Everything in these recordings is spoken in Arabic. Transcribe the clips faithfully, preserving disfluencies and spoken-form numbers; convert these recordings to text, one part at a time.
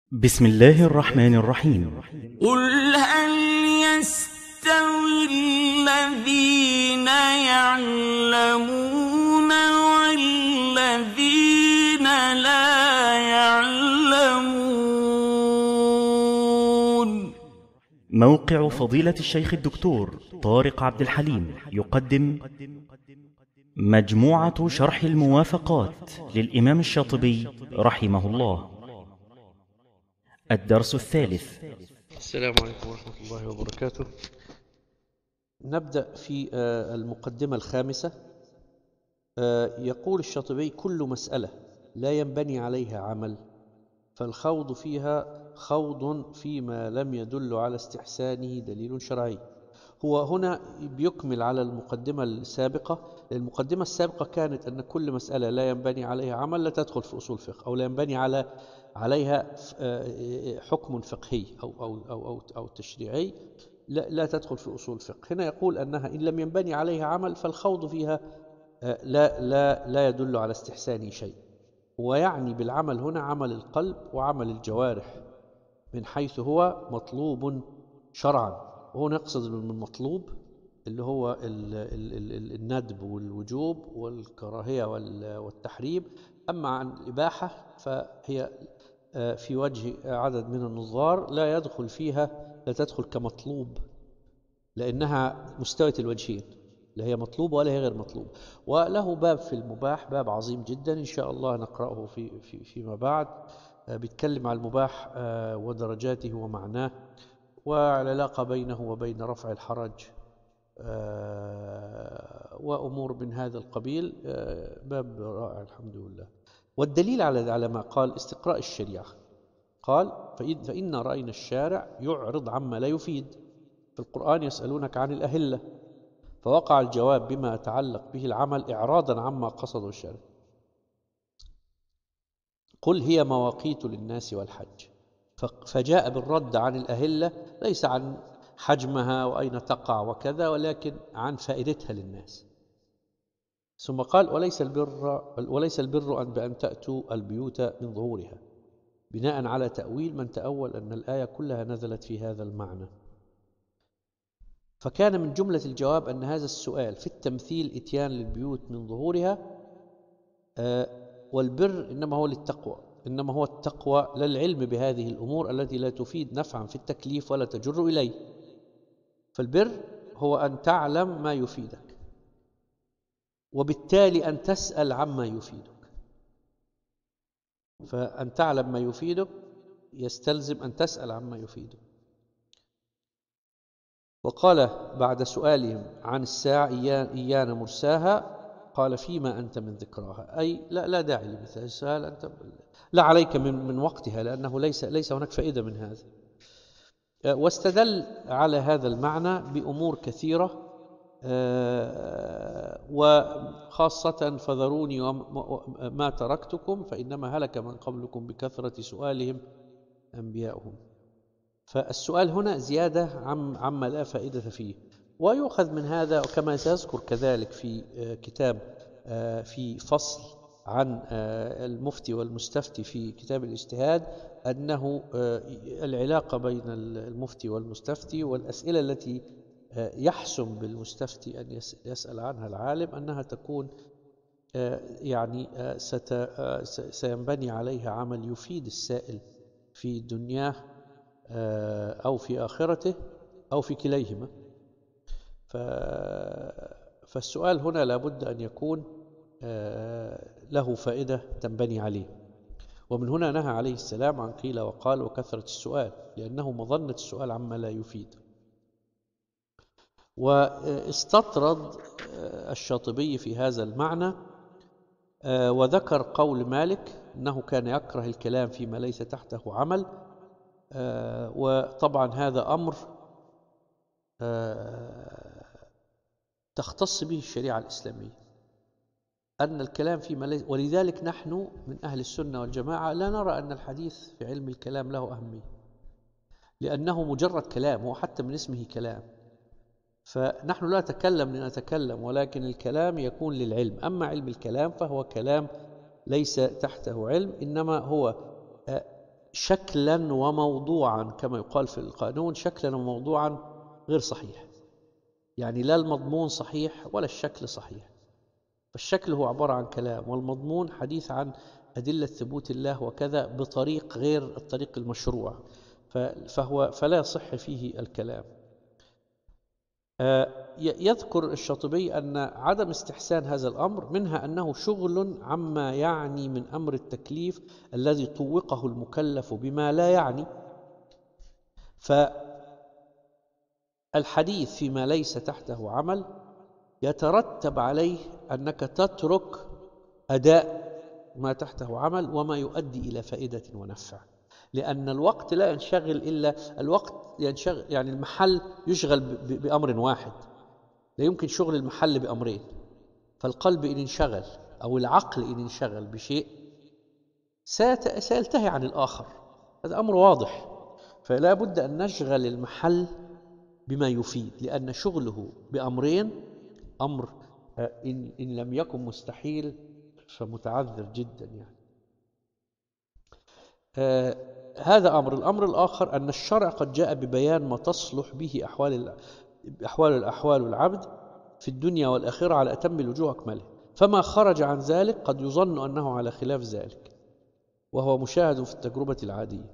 بسم الله الرحمن الرحيم. قل هل يستوي الذين يعلمون والذين لا يعلمون. موقع فضيلة الشيخ الدكتور طارق عبد الحليم يقدم مجموعة شرح الموافقات للإمام الشاطبي رحمه الله. الدرس الثالث. السلام عليكم ورحمة الله وبركاته. نبدأ في المقدمة الخامسة. يقول الشاطبي: كل مسألة لا ينبني عليها عمل فالخوض فيها خوض فيما لم يدل على استحسانه دليل شرعي. هو هنا بيكمل على المقدمة السابقة. المقدمة السابقة كانت أن كل مسألة لا ينبني عليها عمل لا تدخل في أصول فقه، أو لا ينبني على عليها حكم فقهي أو أو أو أو, أو تشريعي لا, لا تدخل في أصول فقه. هنا يقول أنها إن لم ينبني عليها عمل فالخوض فيها لا لا لا يدل على استحسان شيء. ويعني بالعمل هنا عمل القلب وعمل الجوارح من حيث هو مطلوب شرعا. وهو نقصد من المطلوب اللي هو ال ال ال الندب والوجوب والكراهية والتحريم. أما عن الإباحة فهي في وجه عدد من النظار لا يدخل فيها، لا تدخل كمطلوب، لأنها مستوية الوجهين، لا هي مطلوب ولا هي غير مطلوب. وله باب في المباح، باب عظيم جدا إن شاء الله نقرأه في في فيما بعد، بيتكلم عن المباح ودرجاته ومعناه والعلاقة بينه وبين رفع الحرج وأمور من هذا القبيل. باب رائع الحمد لله. والدليل على على ما قال استقراء الشريعة. قال: فإن رأينا الشارع يعرض عما لا يفيد. في القرآن يسألونك عن الأهلة، فوقع الجواب بما يتعلق به العمل إعراضا عما قصده الشارع. قل هي مواقيت للناس والحج، فجاء بالرد عن الأهلة ليس عن حجمها وأين تقع وكذا، ولكن عن فائدتها للناس. ثم قال: وليس البر وليس البر أن بأن تأتوا البيوت من ظهورها، بناء على تأويل من تأول أن الآية كلها نزلت في هذا المعنى. فكان من جملة الجواب أن هذا السؤال في التمثيل إتيان للبيوت من ظهورها، والبر إنما هو للتقوى، إنما هو التقوى لا العلم بهذه الأمور التي لا تفيد نفعا في التكليف ولا تجر إليه. فالبر هو أن تعلم ما يفيدك، وبالتالي أن تسأل عما يفيدك. فأن تعلم ما يفيدك يستلزم أن تسأل عما يفيدك. وقال بعد سؤالهم عن الساعة إيانا مرساها، قال: فيما أنت من ذكراها، أي لا لا داعي لمثل السؤال، أنت لا عليك من من وقتها، لأنه ليس ليس هناك فائدة من هذا. واستدل على هذا المعنى بأمور كثيرة، وخاصة فذروني وما تركتكم فإنما هلك من قبلكم بكثرة سؤالهم أنبياؤهم. فالسؤال هنا زيادة عم عما لا فائدة فيه. ويؤخذ من هذا، وكما سيذكر كذلك في كتاب في فصل عن المفتي والمستفتي في كتاب الاجتهاد، أنه العلاقة بين المفتي والمستفتي والأسئلة التي يحسن بالمستفتي أن يسأل عنها العالم أنها تكون يعني سينبني عليها عمل يفيد السائل في دنياه أو في آخرته أو في كليهما. فالسؤال هنا لابد أن يكون له فائدة تنبني عليه. ومن هنا نهى عليه السلام عن قيل وقال وكثرة السؤال، لأنه مظنة السؤال عما لا يفيد. واستطرد الشاطبي في هذا المعنى وذكر قول مالك أنه كان يكره الكلام فيما ليس تحته عمل. وطبعا هذا أمر تختص به الشريعة الإسلامية، أن الكلام فيما ليس. ولذلك نحن من أهل السنة والجماعة لا نرى أن الحديث في علم الكلام له أهمية، لأنه مجرد كلام، هو حتى من اسمه كلام. فنحن لا نتكلم لنتكلم، ولكن الكلام يكون للعلم. أما علم الكلام فهو كلام ليس تحته علم، إنما هو شكلا وموضوعا كما يقال في القانون، شكلا وموضوعا غير صحيح. يعني لا المضمون صحيح ولا الشكل صحيح. فالشكل هو عبارة عن كلام، والمضمون حديث عن أدلة ثبوت الله وكذا بطريق غير الطريق المشروع، فهو فلا يصح فيه الكلام. يذكر الشاطبي أن عدم استحسان هذا الأمر منها أنه شغل عما يعني من أمر التكليف الذي طوقه المكلف بما لا يعني، فالحديث فيما ليس تحته عمل يترتب عليه أنك تترك أداء ما تحته عمل وما يؤدي إلى فائدة ونفع، لأن الوقت لا ينشغل إلا الوقت ينشغل، يعني المحل يشغل بأمر واحد، لا يمكن شغل المحل بأمرين. فالقلب إن انشغل أو العقل إن انشغل بشيء سيلتهي عن الآخر، هذا أمر واضح. فلا بد أن نشغل المحل بما يفيد، لأن شغله بأمرين أمر إن, إن لم يكن مستحيل فمتعذر جدا يعني. آه هذا أمر. الأمر الآخر أن الشرع قد جاء ببيان ما تصلح به أحوال أحوال الأحوال العبد في الدنيا والآخرة على أتم الوجوه أكمله، فما خرج عن ذلك قد يظن أنه على خلاف ذلك، وهو مشاهد في التجربة العادية.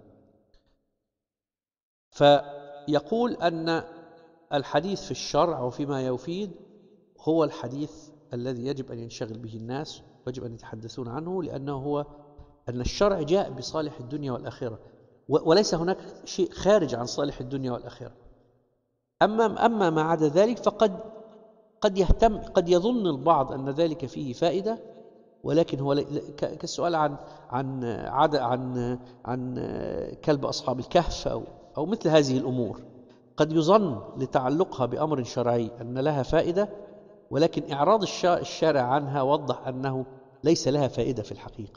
فيقول أن الحديث في الشرع وفيما يفيد هو الحديث الذي يجب أن ينشغل به الناس ويجب أن يتحدثون عنه، لأنه هو أن الشرع جاء بصالح الدنيا والآخرة، وليس هناك شيء خارج عن صالح الدنيا والآخرة. أما أما ما عدا ذلك فقد قد يهتم قد يظن البعض أن ذلك فيه فائدة، ولكن هو كالسؤال عن عن عاد عن عن كلب أصحاب الكهف أو أو مثل هذه الأمور، قد يظن لتعلقها بأمر شرعي أن لها فائدة، ولكن إعراض الشارع عنها وضح أنه ليس لها فائدة في الحقيقة.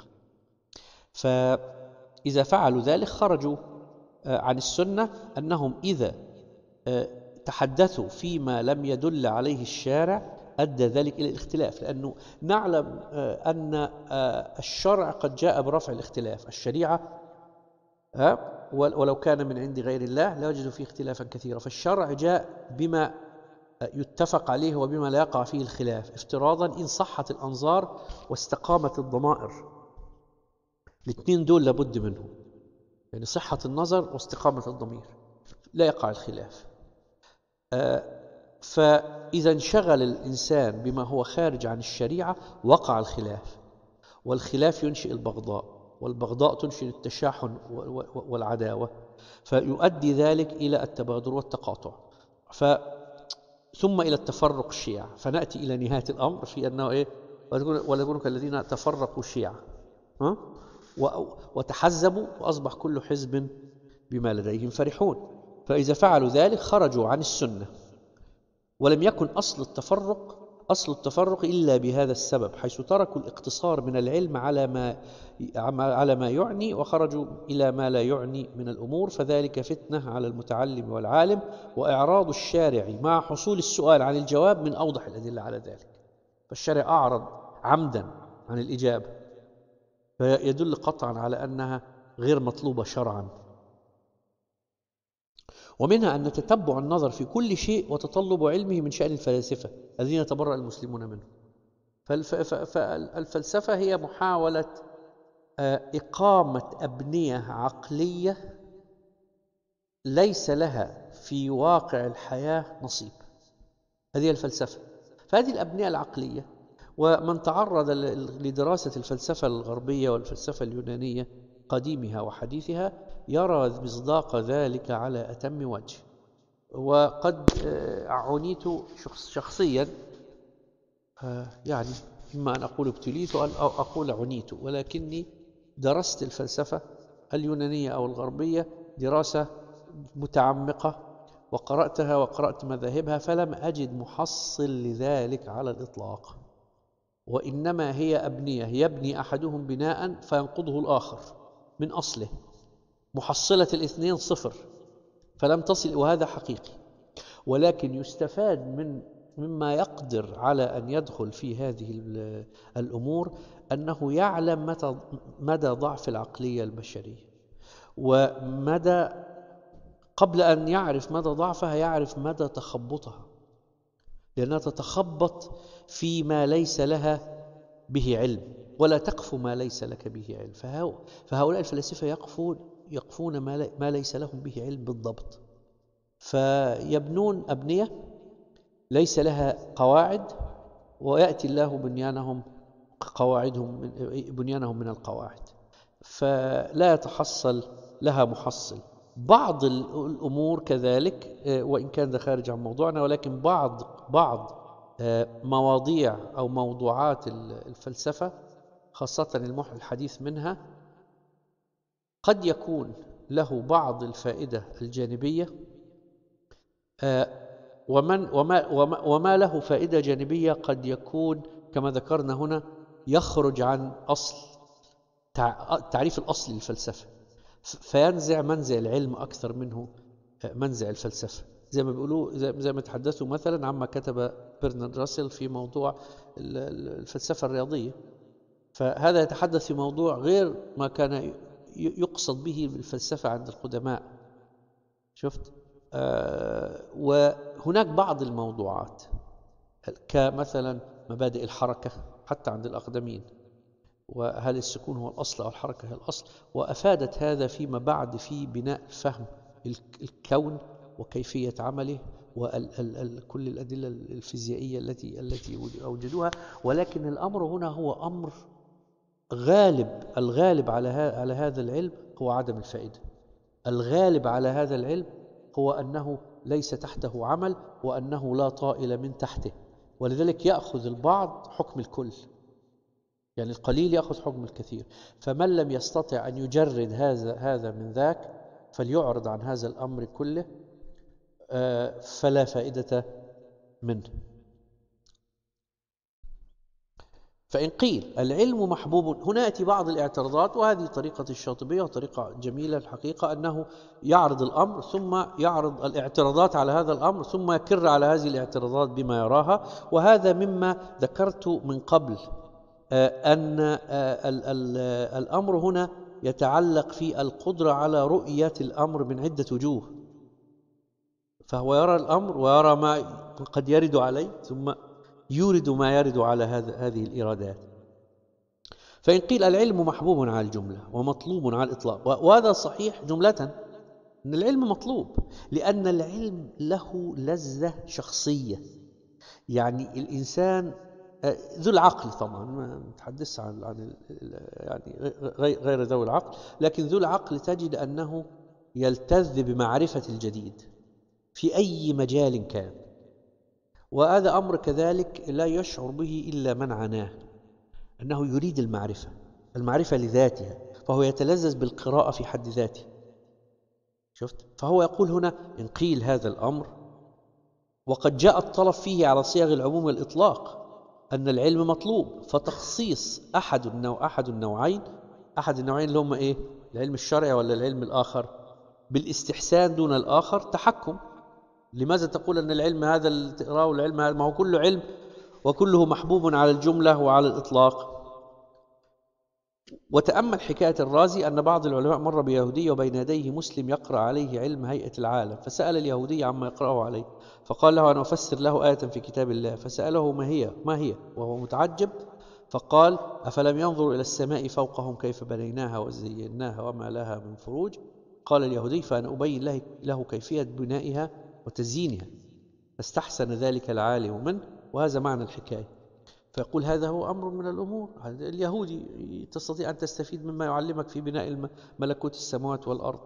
فإذا فعلوا ذلك خرجوا عن السنة، أنهم إذا تحدثوا فيما لم يدل عليه الشارع أدى ذلك إلى الاختلاف، لأنه نعلم أن الشرع قد جاء برفع الاختلاف. الشريعة ولو كان من عند غير الله لوجدوا فيه اختلافا كثيرا، فالشرع جاء بما يتفق عليه وبما لا يقع فيه الخلاف، افتراضا إن صحت الأنظار واستقامت الضمائر. الاثنين دول لابد منهم، يعني صحة النظر واستقامة الضمير لا يقع الخلاف. فإذا انشغل الإنسان بما هو خارج عن الشريعة وقع الخلاف، والخلاف ينشئ البغضاء، والبغضاء تنشئ التشاحن والعداوة، فيؤدي ذلك إلى التباغض والتقاطع، ف ثم إلى التفرق الشيعة. فنأتي إلى نهاية الأمر في أنه إيه؟ ولا يكونوا كالذين تفرقوا الشيعة ها؟ وتحزبوا وأصبح كل حزب بما لديهم فرحون. فإذا فعلوا ذلك خرجوا عن السنة، ولم يكن أصل التفرق أصل التفرق إلا بهذا السبب، حيث تركوا الاقتصار من العلم على ما على ما يعني وخرجوا إلى ما لا يعني من الأمور، فذلك فتنة على المتعلم والعالم، وإعراض الشارع مع حصول السؤال عن الجواب من أوضح الأدلة على ذلك. فالشارع أعرض عمدا عن الإجابة، فيدل قطعا على أنها غير مطلوبة شرعا. ومنها أن تتبع النظر في كل شيء وتطلب علمه من شأن الفلاسفة الذين يتبرأ المسلمون منهم. فالفلسفة هي محاولة إقامة أبنية عقلية ليس لها في واقع الحياة نصيب، هذه الفلسفة. فهذه الأبنية العقلية، ومن تعرض لدراسة الفلسفة الغربية والفلسفة اليونانية قديمها وحديثها يرى مصداق ذلك على أتم وجه. وقد عنيت شخصيا، يعني إما أن أقول ابتليت أو أقول عنيت، ولكني درست الفلسفة اليونانية أو الغربية دراسة متعمقة وقرأتها وقرأت مذاهبها، فلم أجد محصل لذلك على الإطلاق، وإنما هي أبنية يبني أحدهم بناء فينقضه الآخر من أصله، محصلة الاثنين صفر، فلم تصل، وهذا حقيقي. ولكن يستفاد من مما يقدر على أن يدخل في هذه الأمور أنه يعلم مدى ضعف العقلية البشرية، ومدى قبل أن يعرف مدى ضعفها يعرف مدى تخبطها، لأنها تتخبط فيما ليس لها به علم، ولا تقف ما ليس لك به علم. فهؤلاء الفلاسفة يقفون يقفون ما ليس لهم به علم بالضبط، فيبنون أبنية ليس لها قواعد، ويأتي الله بنيانهم قواعدهم بنيانهم من القواعد، فلا يتحصل لها محصل. بعض الأمور كذلك، وإن كان ده خارج عن موضوعنا، ولكن بعض بعض مواضيع أو موضوعات الفلسفة خاصة المحو الحديث منها قد يكون له بعض الفائدة الجانبية، ومن وما, وما, وما له فائدة جانبية قد يكون كما ذكرنا هنا يخرج عن أصل تعريف الأصل للفلسفة، فينزع منزع العلم أكثر منه منزع الفلسفة. زي ما بيقولوا زي ما تحدثوا مثلا عما كتب برنارد راسل في موضوع الفلسفة الرياضية، فهذا يتحدث في موضوع غير ما كان يقصد به بالفلسفة عند القدماء. شفت؟ آه وهناك بعض الموضوعات كمثلا مبادئ الحركة حتى عند الأقدمين، وهل السكون هو الأصل أو الحركة هي الأصل، وأفادت هذا فيما بعد في بناء فهم الكون وكيفية عمله وكل الأدلة الفيزيائية التي التي أوجدوها. ولكن الأمر هنا هو أمر غالب، الغالب على على هذا العلم هو عدم الفائدة. الغالب على هذا العلم هو أنه ليس تحته عمل، وأنه لا طائل من تحته، ولذلك يأخذ البعض حكم الكل، يعني القليل يأخذ حكم الكثير. فمن لم يستطع أن يجرد هذا هذا من ذاك فليعرض عن هذا الأمر كله، فلا فائدة منه. فإن قيل العلم محبوب، هنا يأتي بعض الاعتراضات، وهذه طريقة الشاطبية وطريقة جميلة الحقيقة، أنه يعرض الأمر ثم يعرض الاعتراضات على هذا الأمر ثم يكر على هذه الاعتراضات بما يراها. وهذا مما ذكرت من قبل، أن الأمر هنا يتعلق في القدرة على رؤية الأمر من عدة وجوه، فهو يرى الأمر ويرى ما قد يرد عليه ثم يورد ما يرد على هذه الإرادات. فإن قيل العلم محبوب على الجملة ومطلوب على الإطلاق، وهذا صحيح جملة أن العلم مطلوب، لأن العلم له لذة شخصية. يعني الإنسان ذو العقل، طبعا ما نتحدث عن عن يعني غير ذوي العقل، لكن ذو العقل تجد أنه يلتذ بمعرفة الجديد في أي مجال كان، وهذا أمر كذلك لا يشعر به إلا من عناه، أنه يريد المعرفة المعرفة لذاتها، فهو يتلذذ بالقراءة في حد ذاته. شفت؟ فهو يقول هنا إن قيل هذا الأمر، وقد جاء الطلب فيه على صيغ العموم والإطلاق أن العلم مطلوب، فتخصيص أحد النوع أحد النوعين أحد النوعين اللي هم إيه؟ العلم الشرعي ولا العلم الآخر بالاستحسان دون الآخر تحكم. لماذا تقول أن العلم هذا اللي تقرأه والعلم هذا؟ ما هو كله علم وكله محبوب على الجملة وعلى الإطلاق. وتأمل حكاية الرازي أن بعض العلماء مر بيهودي وبين يديه مسلم يقرأ عليه علم هيئة العالم، فسأل اليهودي عما يقرأه عليه، فقال له أنا أفسر له آية في كتاب الله، فسأله ما هي ما هي وهو متعجب، فقال أفلم ينظروا إلى السماء فوقهم كيف بنيناها وزيناها وما لها من فروج. قال اليهودي فأنا أبين له, له كيفية بنائها وتزيينها، فاستحسن ذلك العالم منه، وهذا معنى الحكاية. فيقول هذا هو أمر من الأمور، اليهودي تستطيع أن تستفيد مما يعلمك في بناء ملكوت السماوات والأرض.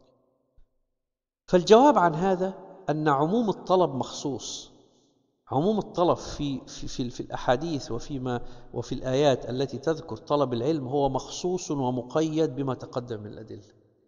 فالجواب عن هذا أن عموم الطلب مخصوص، عموم الطلب في, في, في, في الأحاديث وفيما وفي الآيات التي تذكر طلب العلم هو مخصوص ومقيد بما تقدم من الأدلة،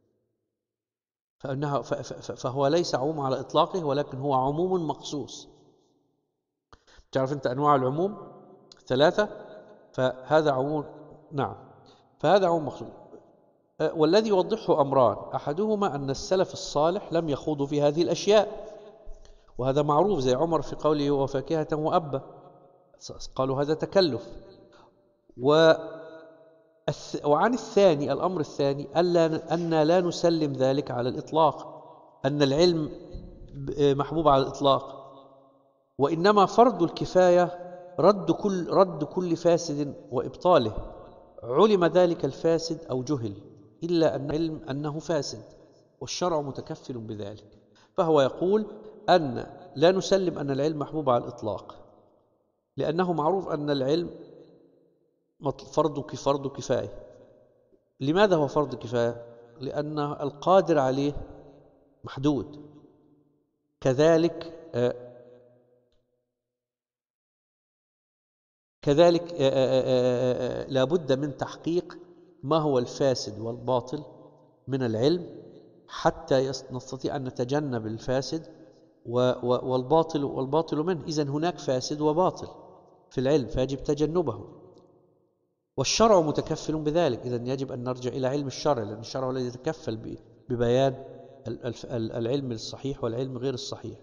فإنها فهو ليس عموم على إطلاقه، ولكن هو عموم مخصوص. تعرف أنت أنواع العموم ثلاثة، فهذا عموم، نعم، فهذا عموم مخصوص. والذي يوضحه أمران، أحدهما أن السلف الصالح لم يخوضوا في هذه الأشياء، وهذا معروف، زي عمر في قوله وفاكهة وأبا، قالوا هذا تكلف. وعن الثاني الأمر الثاني ألا أن لا نسلم ذلك على الإطلاق، أن العلم محبوب على الإطلاق، وإنما فرض الكفاية رد كل رد كل فاسد وإبطاله، علم ذلك الفاسد أو جهل، إلا أن العلم أنه فاسد والشرع متكفل بذلك. فهو يقول أن لا نسلم أن العلم محبوب على الإطلاق، لأنه معروف أن العلم فرض فرض كفاية. لماذا هو فرض كفاية؟ لأن القادر عليه محدود. كذلك كذلك لا بد من تحقيق ما هو الفاسد والباطل من العلم حتى نستطيع أن نتجنب الفاسد والباطل والباطل منه. إذن هناك فاسد وباطل في العلم فيجب تجنبه، والشرع متكفل بذلك. إذن يجب أن نرجع إلى علم الشرع، لأن الشرع الذي يتكفل ببيان العلم الصحيح والعلم غير الصحيح.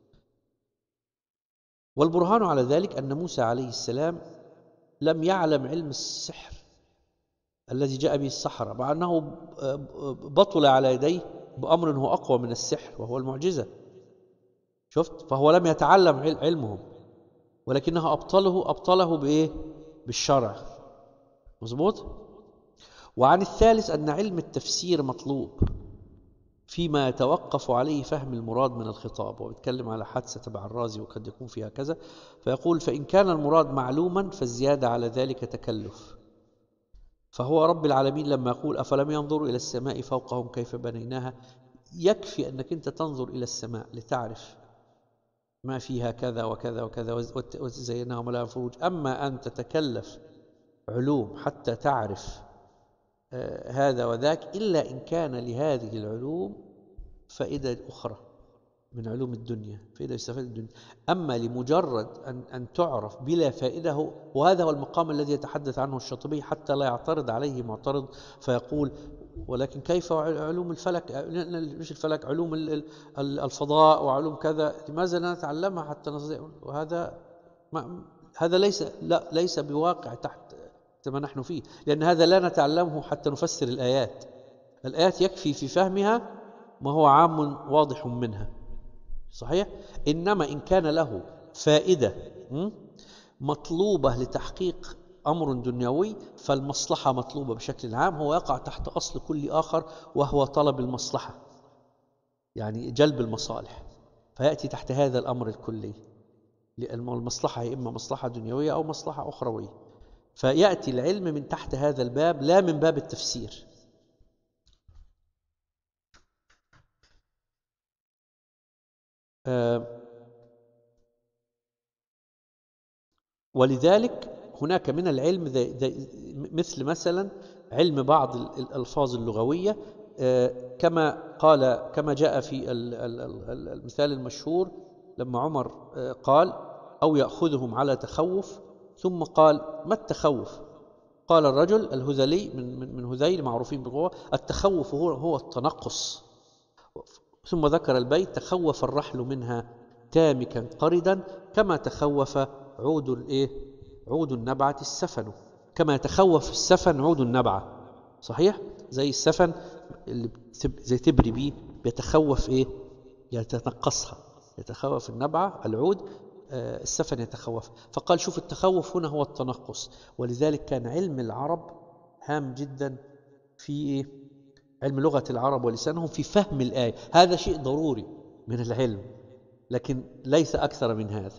والبرهان على ذلك أن موسى عليه السلام لم يعلم علم السحر الذي جاء به السحرة، مع أنه بطل على يديه بأمر هو أقوى من السحر وهو المعجزة. شفت؟ فهو لم يتعلم علمهم، ولكنه أبطله أبطله بإيه؟ بالشرع. مظبوط؟ وعن الثالث أن علم التفسير مطلوب فيما يتوقف عليه فهم المراد من الخطاب، ويتكلم على حادثة تبع الرازي وقد يكون فيها كذا، فيقول فإن كان المراد معلوما فالزيادة على ذلك تكلف. فهو رب العالمين لما يقول أفلم ينظروا إلى السماء فوقهم كيف بنيناها، يكفي أنك أنت تنظر إلى السماء لتعرف ما فيها كذا وكذا وكذا وزيناها وملأها فروج. أما أن تتكلف علوم حتى تعرف آه هذا وذاك، إلا إن كان لهذه العلوم فائدة أخرى من علوم الدنيا، فائدة يستفاد الدنيا. أما لمجرد أن, أن تعرف بلا فائدة، وهذا هو المقام الذي يتحدث عنه الشاطبي حتى لا يعترض عليه معترض فيقول ولكن كيف علوم الفلك، مش الفلك، علوم الفضاء وعلوم كذا، لماذا لا نتعلمها حتى نستطيع؟ وهذا ما هذا ليس لا ليس بواقع تحت ما نحن فيه، لأن هذا لا نتعلمه حتى نفسر الآيات. الآيات يكفي في فهمها ما هو عام واضح منها، صحيح؟ إنما إن كان له فائدة مطلوبة لتحقيق أمر دنيوي فالمصلحة مطلوبة بشكل عام، هو يقع تحت أصل كل آخر وهو طلب المصلحة، يعني جلب المصالح، فيأتي تحت هذا الأمر الكلي، لأن المصلحة هي إما مصلحة دنيوية أو مصلحة أخروية، فيأتي العلم من تحت هذا الباب لا من باب التفسير. آه ولذلك هناك من العلم ذي ذي مثل مثلا علم بعض الألفاظ اللغوية، آه كما قال كما جاء في المثال المشهور لما عمر آه قال أو يأخذهم على تخوف، ثم قال ما التخوف؟ قال الرجل الهذلي من من هذيل معروفين بالقوة، التخوف هو هو التنقص. ثم ذكر البيت تخوف الرحل منها تامكا قردا كما تخوف عود الايه عود النبعة السفن، كما يتخوف السفن عود النبعة، صحيح؟ زي السفن اللي زي تبري بيه بيتخوف ايه؟ يتنقصها، يتخوف النبعة العود، آه السفن يتخوف. فقال شوف التخوف هنا هو التنقص. ولذلك كان علم العرب هام جدا في إيه؟ علم لغة العرب ولسانهم في فهم الآية، هذا شيء ضروري من العلم لكن ليس أكثر من هذا.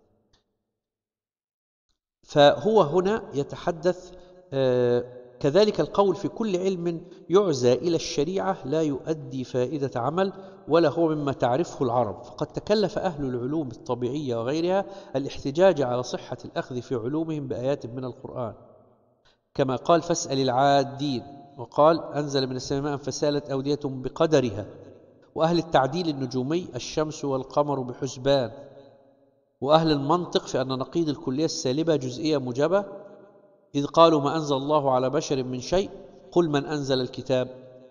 فهو هنا يتحدث آه كذلك القول في كل علم يعزى إلى الشريعة لا يؤدي فائدة عمل ولا هو مما تعرفه العرب، فقد تكلف أهل العلوم الطبيعية وغيرها الاحتجاج على صحة الأخذ في علومهم بآيات من القرآن، كما قال فاسأل العادين، وقال أنزل من السماء فسالت أودية بقدرها، وأهل التعديل النجومي الشمس والقمر بحسبان، وأهل المنطق في أن نقيض الكلية السالبة جزئية موجبة، إذ قالوا ما أنزل الله على بشر من شيء قل من أنزل الكتاب.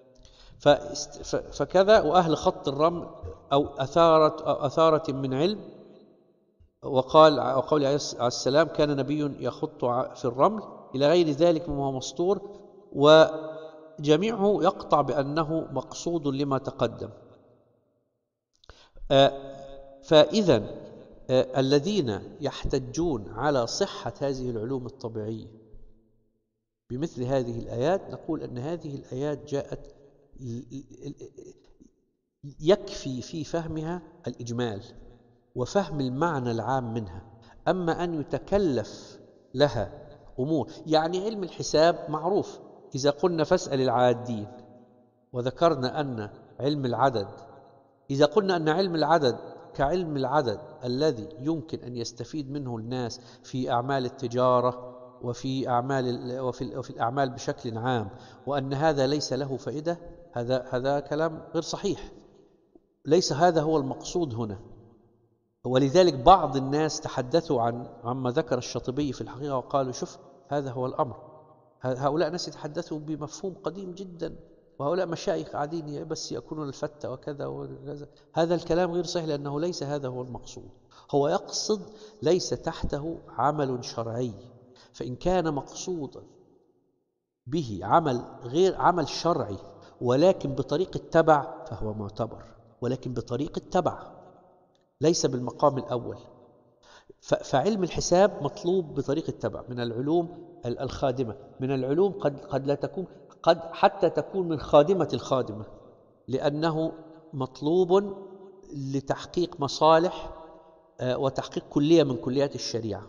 فكذا وأهل خط الرمل أو أثارة, أو أثارة من علم، وقال وقول عليه السلام كان نبي يخط في الرمل إلى غير ذلك مما هو مسطور وجميعه يقطع بأنه مقصود لما تقدم. فإذا الذين يحتجون على صحة هذه العلوم الطبيعية بمثل هذه الآيات نقول أن هذه الآيات جاءت يكفي في فهمها الإجمال وفهم المعنى العام منها، أما أن يتكلف لها أمور. يعني علم الحساب معروف، إذا قلنا فاسأل العادين وذكرنا أن علم العدد، إذا قلنا أن علم العدد كعلم العدد الذي يمكن أن يستفيد منه الناس في أعمال التجارة وفي أعمال وفي, وفي الأعمال بشكل عام، وأن هذا ليس له فائدة، هذا هذا كلام غير صحيح، ليس هذا هو المقصود هنا. ولذلك بعض الناس تحدثوا عن عما ذكر الشاطبي في الحقيقة وقالوا شوف هذا هو الأمر. هؤلاء ناس يتحدثوا بمفهوم قديم جدا، وهؤلاء مشايخ قاعدين بس يأكلون الفتة وكذا وكذا. هذا الكلام غير صحيح، لأنه ليس هذا هو المقصود. هو يقصد ليس تحته عمل شرعي، فإن كان مقصودا به عمل غير عمل شرعي ولكن بطريق التبع فهو معتبر، ولكن بطريق التبع ليس بالمقام الأول. فعلم الحساب مطلوب بطريق التبع من العلوم الخادمة، من العلوم قد قد لا تكون، قد حتى تكون من خادمة الخادمة، لأنه مطلوب لتحقيق مصالح وتحقيق كلية من كليات الشريعة،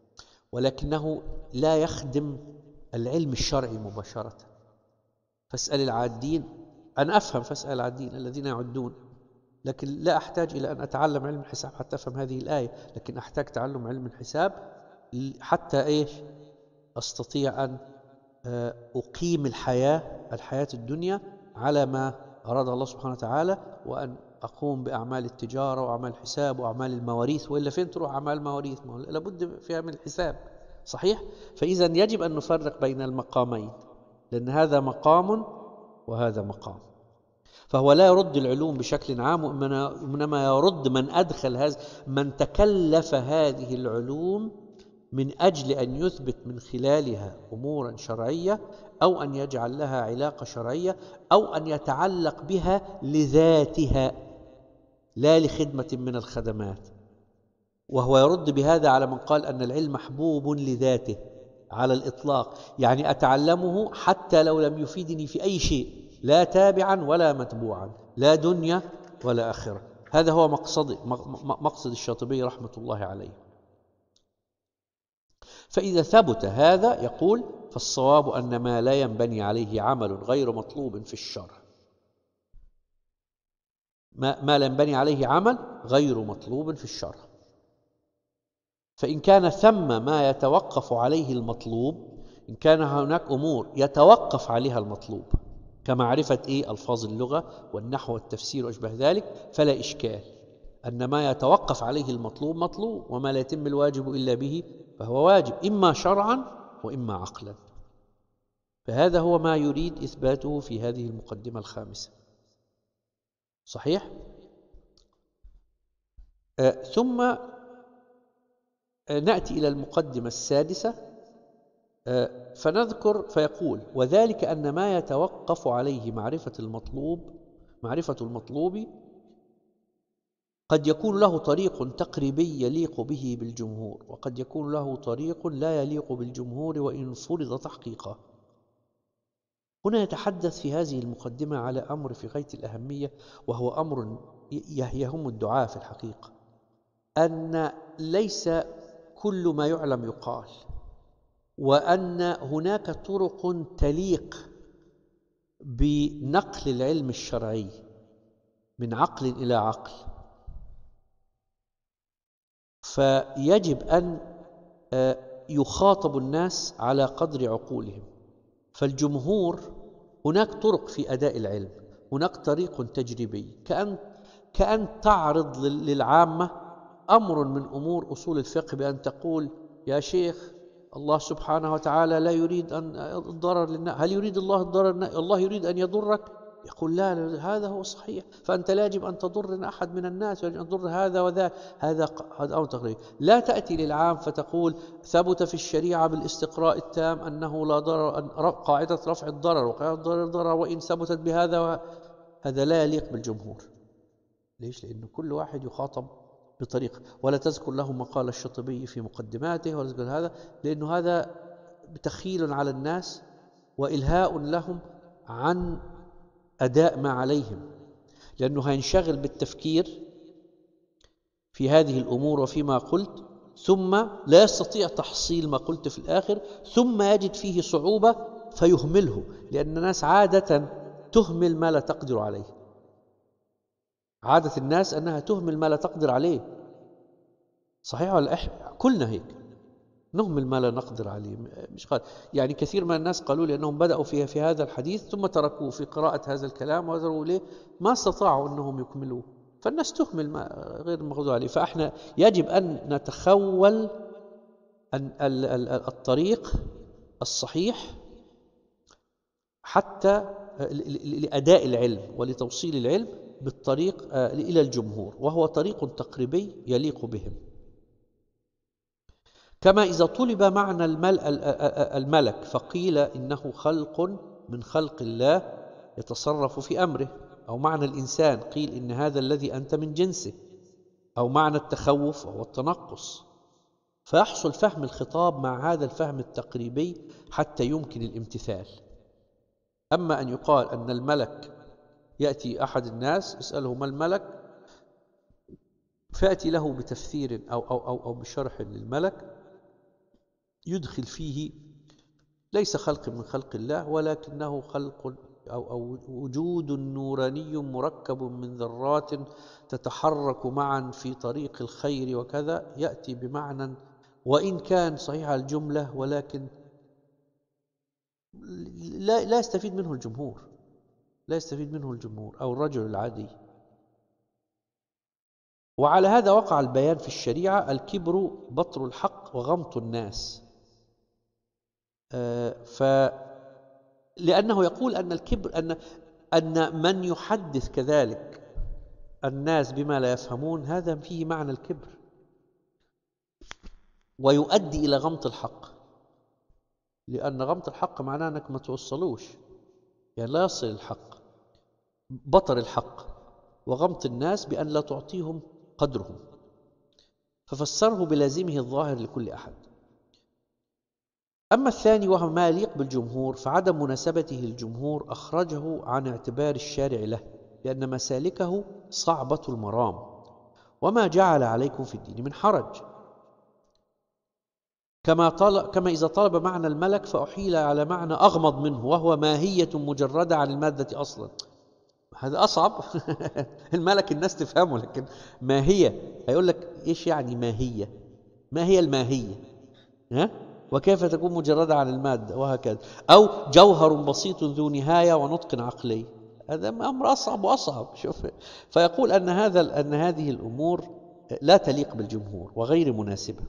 ولكنه لا يخدم العلم الشرعي مباشرة. فاسأل العادين، أنا أفهم فاسأل العادين الذين يعدون، لكن لا أحتاج إلى أن أتعلم علم الحساب حتى أفهم هذه الآية، لكن أحتاج تعلم علم الحساب حتى إيش أستطيع أن أقيم الحياة الحياة الدنيا على ما أراد الله سبحانه وتعالى، وأن أقوم بأعمال التجارة وأعمال الحساب وأعمال المواريث. وإلا فين تروح أعمال المواريث؟ لابد فيها من الحساب، صحيح؟ فإذا يجب أن نفرق بين المقامين، لأن هذا مقام وهذا مقام. فهو لا يرد العلوم بشكل عام، وإنما يرد من أدخل هذا، من تكلف هذه العلوم من أجل أن يثبت من خلالها أمورا شرعية، أو أن يجعل لها علاقة شرعية، أو أن يتعلق بها لذاتها لا لخدمة من الخدمات. وهو يرد بهذا على من قال أن العلم محبوب لذاته على الإطلاق، يعني أتعلمه حتى لو لم يفيدني في أي شيء، لا تابعا ولا متبوعا، لا دنيا ولا آخرة. هذا هو مقصد مقصد الشاطبي رحمة الله عليه. فإذا ثبت هذا يقول فالصواب أن ما لا ينبني عليه عمل غير مطلوب في الشرع، ما, ما لا ينبني عليه عمل غير مطلوب في الشرع. فإن كان ثم ما يتوقف عليه المطلوب، إن كان هناك أمور يتوقف عليها المطلوب كمعرفة إيه ألفاظ اللغة والنحو والتفسير وأشبه ذلك، فلا إشكال أن ما يتوقف عليه المطلوب مطلوب، وما لا يتم الواجب إلا به فهو واجب، إما شرعا وإما عقلا. فهذا هو ما يريد إثباته في هذه المقدمة الخامسة، صحيح؟ آه ثم آه نأتي إلى المقدمة السادسة، آه فنذكر فيقول وذلك أن ما يتوقف عليه معرفة المطلوب معرفة المطلوب قد يكون له طريق تقريبي يليق به بالجمهور، وقد يكون له طريق لا يليق بالجمهور وإن فرض تحقيقه. هنا يتحدث في هذه المقدمة على أمر في غاية الأهمية، وهو أمر يهم الدعاء في الحقيقة، أن ليس كل ما يعلم يقال، وأن هناك طرق تليق بنقل العلم الشرعي من عقل إلى عقل، فيجب أن يخاطب الناس على قدر عقولهم. فالجمهور هناك طرق في أداء العلم، هناك طريق تجريبي، كأن كأن تعرض للعامة أمر من أمور أصول الفقه بأن تقول يا شيخ الله سبحانه وتعالى لا يريد أن الضرر للناس، هل يريد الله الضرر؟ الله يريد أن يضرك، يقول لا, لا هذا هو الصحيح، فأنت لا يجب أن تضر أحد من الناس، يجب أن تضر هذا وذا. هذا هذا أمر تقريبي. لا تأتي للعام فتقول ثبت في الشريعة بالاستقراء التام أنه لا ضرر، أن قاعدة رفع الضرر وقاعدة الضرر ضرر وإن ثبتت بهذا و... هذا لا يليق بالجمهور. ليش؟ لأنه كل واحد يخاطب بطريقة، ولا تذكر له مقال الشاطبي في مقدماته ولا تذكر هذا، لأنه هذا تخيل على الناس وإلهاء لهم عن أداء ما عليهم، لأنه هينشغل بالتفكير في هذه الأمور وفيما قلت، ثم لا يستطيع تحصيل ما قلت في الآخر، ثم يجد فيه صعوبة فيهمله، لأن الناس عادة تهمل ما لا تقدر عليه. عادة الناس أنها تهمل ما لا تقدر عليه، صحيح ولا إحنا كلنا هيك نهمل ما لا نقدر عليه؟ مش قال يعني كثير من الناس قالوا لي أنهم بدأوا فيها في هذا الحديث ثم تركوه في قراءة هذا الكلام وذروا ليه ما استطاعوا أنهم يكملوه، فالناس تهمل ما غير المقدور عليه. فإحنا يجب أن نتخول أن الطريق الصحيح حتى لأداء العلم ولتوصيل العلم بالطريق إلى الجمهور، وهو طريق تقريبي يليق بهم. كما إذا طلب معنى الملك فقيل إنه خلق من خلق الله يتصرف في أمره، أو معنى الإنسان قيل إن هذا الذي أنت من جنسه، أو معنى التخوف وهو التنقص، فيحصل فهم الخطاب مع هذا الفهم التقريبي حتى يمكن الامتثال. أما أن يقال أن الملك يأتي أحد الناس يسأله ما الملك، فيأتي له بتفسير أو, أو, أو, أو بشرح للملك يدخل فيه ليس خلق من خلق الله ولكنه خلق أو, أو وجود نوراني مركب من ذرات تتحرك معا في طريق الخير وكذا، يأتي بمعنى وإن كان صحيح الجملة ولكن لا, لا يستفيد منه الجمهور، لا يستفيد منه الجمهور أو الرجل العادي. وعلى هذا وقع البيان في الشريعة: الكبر بطر الحق وغمط الناس. آه ف لأنه يقول أن الكبر أن أن من يحدث كذلك الناس بما لا يفهمون هذا فيه معنى الكبر، ويؤدي إلى غمط الحق، لأن غمط الحق معناه أنك ما توصلوش، يعني لا يصل الحق. بطر الحق وغمط الناس بأن لا تعطيهم قدرهم، ففسره بلازمه الظاهر لكل أحد. أما الثاني وهو ما يليق بالجمهور فعدم مناسبته الجمهور أخرجه عن اعتبار الشارع له، لأن مسالكه صعبة المرام، وما جعل عليكم في الدين من حرج. كما, طلب كما إذا طلب معنى الملك فأحيل على معنى أغمض منه وهو ماهية مجردة عن المادة أصلا. هذا أصعب. الملك الناس تفهمه، لكن ماهية هيقول لك إيش يعني ماهية؟ ما هي الماهية؟ ها؟ وكيف تكون مجردة عن المادة وهكذا. أو جوهر بسيط ذو نهاية ونطق عقلي، هذا أمر أصعب وأصعب. شوف، فيقول أن هذا أن هذه الأمور لا تليق بالجمهور وغير مناسبة.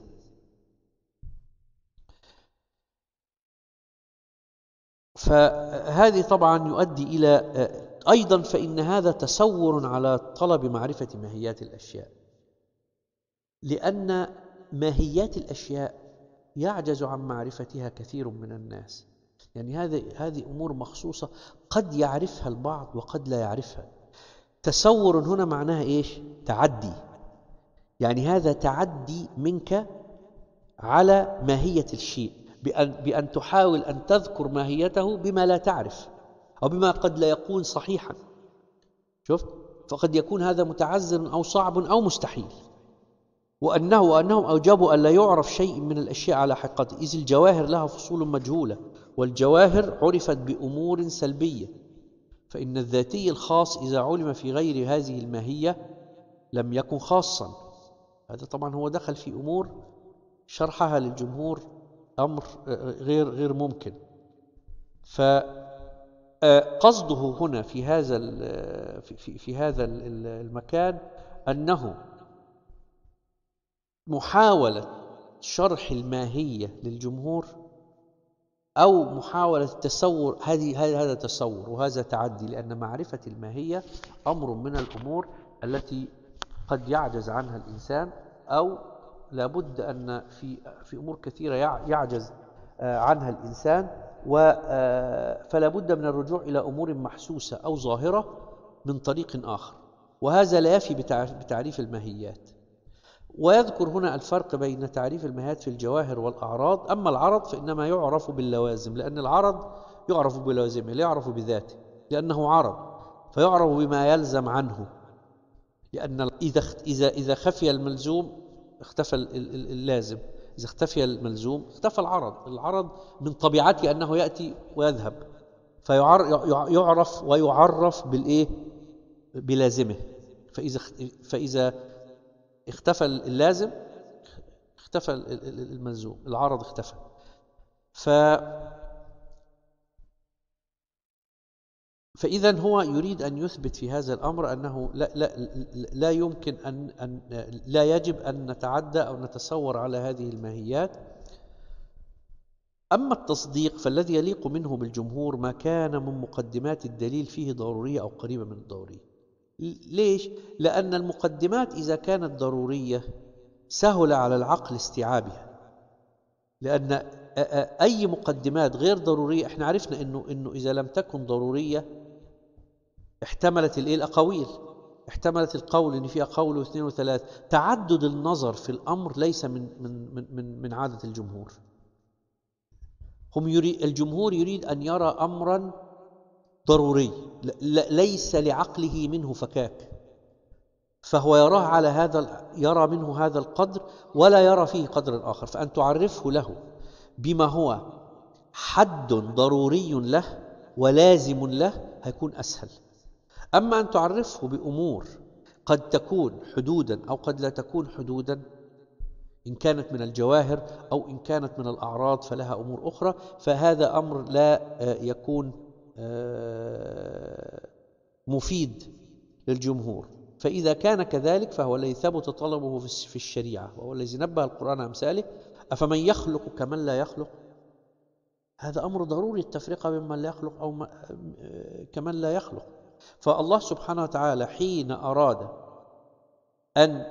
فهذه طبعا يؤدي إلى أيضا فإن هذا تسور على طلب معرفة ماهيات الأشياء، لأن ماهيات الأشياء يعجز عن معرفتها كثير من الناس. يعني هذه هذه أمور مخصوصة قد يعرفها البعض وقد لا يعرفها. تسور هنا معناها إيش؟ تعدي، يعني هذا تعدي منك على ماهية الشيء بأن, بأن تحاول أن تذكر ماهيته بما لا تعرف أو بما قد لا يكون صحيحا. شفت؟ فقد يكون هذا متعذر أو صعب أو مستحيل. وأنه وأنهم أوجبوا أن لا يعرف شيء من الأشياء على حقيقته، إذ الجواهر لها فصول مجهولة، والجواهر عرفت بأمور سلبية، فإن الذاتي الخاص إذا علم في غير هذه الماهية لم يكن خاصا. هذا طبعا هو دخل في أمور شرحها للجمهور أمر غير غير ممكن. فقصده هنا في هذا في في هذا المكان أنه محاولة شرح الماهية للجمهور أو محاولة التصور، هذه هذا تصور وهذا تعدي، لأن معرفة الماهية أمر من الأمور التي قد يعجز عنها الإنسان، أو لابد أن في في أمور كثيرة يعجز عنها الإنسان، فلا بد من الرجوع إلى أمور محسوسة أو ظاهرة من طريق آخر، وهذا لا يفي بتعريف الماهيات. ويذكر هنا الفرق بين تعريف الماهيات في الجواهر والأعراض. أما العرض فإنما يعرف باللوازم، لأن العرض يعرف بلوازمه لا يعرف بذاته، لأنه عرض فيعرف بما يلزم عنه، لأن إذا إذا إذا خفي الملزوم اختفى اللازم، إذا اختفي الملزوم اختفى العرض. العرض من طبيعته أنه يأتي ويذهب، فيعرف ويعرف بالإيه؟ بلازمه. فإذا فإذا اختفى اللازم اختفى الملزوم، العرض اختفى. ف فإذا هو يريد أن يثبت في هذا الأمر أنه لا, لا, لا يمكن أن, أن لا يجب أن نتعدى أو نتصور على هذه الماهيات. أما التصديق فالذي يليق منه بالجمهور ما كان من مقدمات الدليل فيه ضرورية أو قريبة من الضرورية. ليش؟ لأن المقدمات إذا كانت ضرورية سهل على العقل استيعابها، لأن أي مقدمات غير ضرورية احنا عرفنا إنه إنه إذا لم تكن ضرورية احتملت الإيه؟ الأقاويل، احتملت القول إن فيها قول واثنين وثلاث. تعدد النظر في الأمر ليس من من من من عادة الجمهور. هم يريد الجمهور يريد أن يرى أمرا ضروري ليس لعقله منه فكاك، فهو يراه على هذا، يرى منه هذا القدر ولا يرى فيه قدر آخر. فأن تعرفه له بما هو حد ضروري له ولازم له هيكون أسهل. أما أن تعرفه بأمور قد تكون حدودا أو قد لا تكون حدودا، إن كانت من الجواهر أو إن كانت من الأعراض فلها أمور أخرى، فهذا أمر لا يكون مفيد للجمهور. فإذا كان كذلك فهو الذي ثبت طلبه في الشريعة، وهو الذي نبه القرآن أمثاله: أفمن يخلق كمن لا يخلق. هذا أمر ضروري التفرقة بين من لا يخلق أو كمن لا يخلق. فالله سبحانه وتعالى حين أراد أن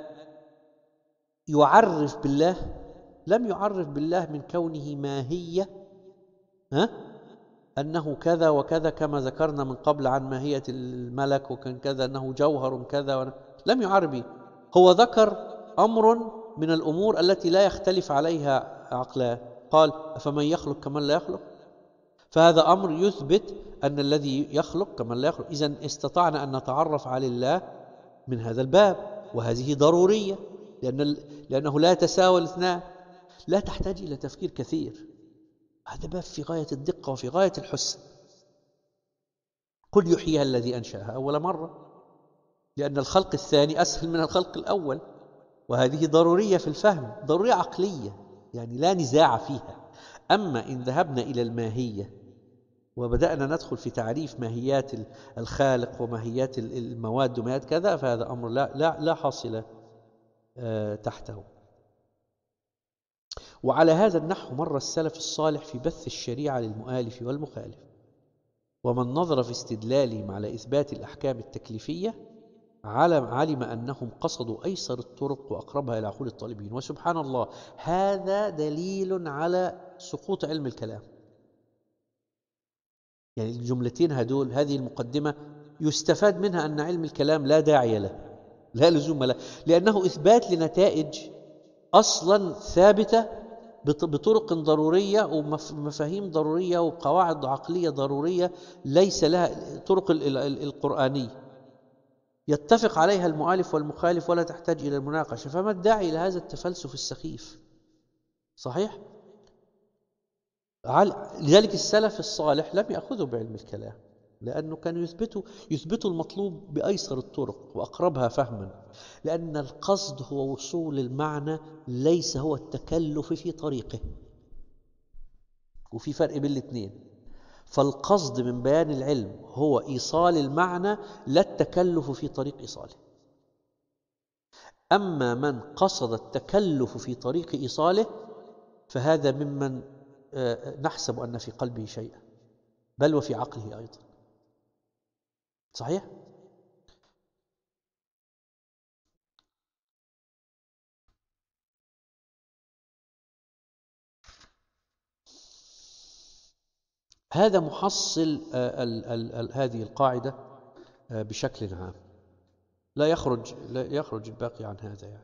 يعرف بالله لم يعرف بالله من كونه ماهية، ها؟ أنه كذا وكذا كما ذكرنا من قبل عن ماهية الملك، وكان كذا أنه جوهر كذا ون... لم يعربي. هو ذكر أمر من الأمور التي لا يختلف عليها عقلان، قال: أفمن يخلق كمن لا يخلق. فهذا أمر يثبت أن الذي يخلق كمن لا يخلق. إذن استطعنا أن نتعرف على الله من هذا الباب، وهذه ضرورية، لأن لأنه لا يتساوى الاثنان، لا تحتاج إلى تفكير كثير. هذا باب في غاية الدقة وفي غاية الحسن. قل يحييها الذي أنشأها أول مرة، لأن الخلق الثاني أسهل من الخلق الأول، وهذه ضرورية في الفهم، ضرورية عقلية يعني لا نزاع فيها. أما إن ذهبنا إلى الماهية وبدأنا ندخل في تعريف ماهيات الخالق وماهيات المواد وماهيات كذا، فهذا أمر لا لا لا حاصل تحته. وعلى هذا النحو مر السلف الصالح في بث الشريعة للمؤالف والمخالف، ومن نظر في استدلالهم على إثبات الأحكام التكليفية علم أنهم قصدوا أيسر الطرق وأقربها إلى عقول الطالبين. وسبحان الله، هذا دليل على سقوط علم الكلام. يعني الجملتين هدول، هذه المقدمة يستفاد منها أن علم الكلام لا داعي له، لا لزوم له، لأنه إثبات لنتائج أصلا ثابتة بطرق ضرورية ومفاهيم ضرورية وقواعد عقلية ضرورية ليس لها طرق القرآنية يتفق عليها المؤلف والمخالف ولا تحتاج إلى المناقشة. فما الداعي إلى هذا التفلسف السخيف؟ صحيح؟ لذلك السلف الصالح لم يأخذوا بعلم الكلام، لأنه كانوا يثبتوا يثبتوا المطلوب بأيسر الطرق وأقربها فهما، لأن القصد هو وصول المعنى ليس هو التكلف في طريقه، وفي فرق بين الاثنين. فالقصد من بيان العلم هو إيصال المعنى لا التكلف في طريق إيصاله. أما من قصد التكلف في طريق إيصاله فهذا ممن نحسب أن في قلبه شيئا، بل وفي عقله أيضا. صحيح؟ هذا محصل ال ال ال هذه القاعدة بشكل عام، لا يخرج لا يخرج الباقي عن هذا. يعني